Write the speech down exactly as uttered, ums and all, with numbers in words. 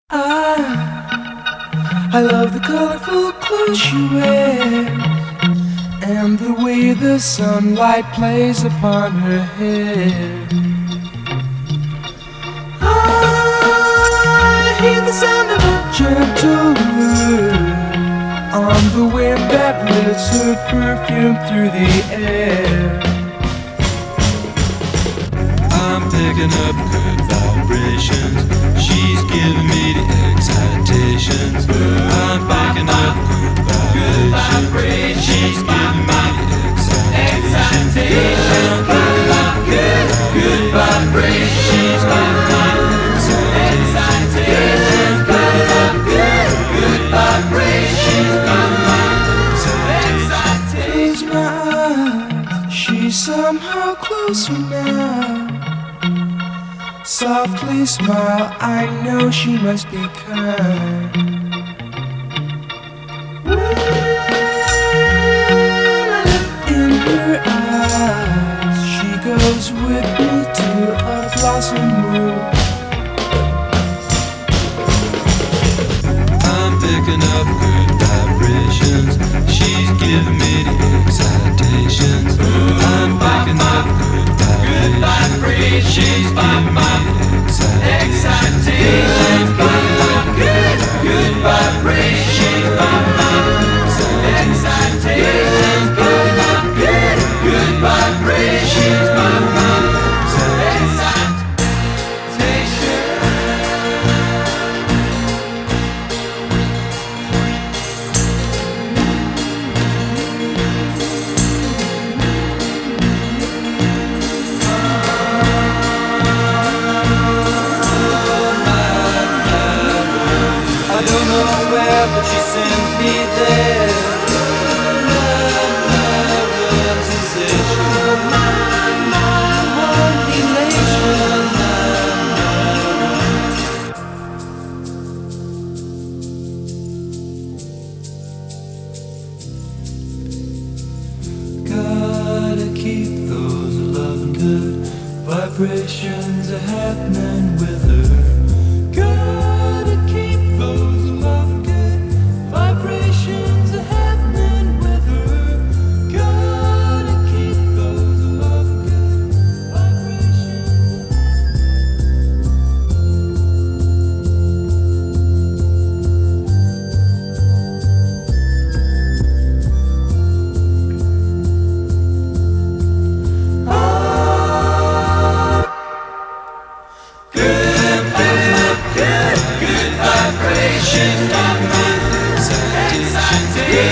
I, I love the colorful clothes she wears and the way the sunlight plays upon her hair. I hear the sound of a gentle word on the wind that lifts her perfume through the air. I'm picking up good vibrations. She's giving me the excitations. I'm picking up good vibrations. She's giving me the excitations. Good, good, good vibrations. She's giving me the excitations. Good, good, good vibrations. She's giving me the excitations. Close my eyes, she's somehow closer now. Softly smile, I know she must be kind. In her eyes, she goes with me to a blossom room. I'm picking up good vibrations. She's giving me the excitations. I'm picking up good vibrations. She's giving me the excitations. Good, good vibrations. She's giving me the excitations. Good, good vibrations. She's giving me the excitations. I don't know where, but she sends me there. My, my sensation. My, my, one elation. Gotta keep those loving good vibrations are happening with her. Gotta keep those loving good vibrations are happening with her. Gotta keep those loving good vibrations. Good, good, good vibrations. Good,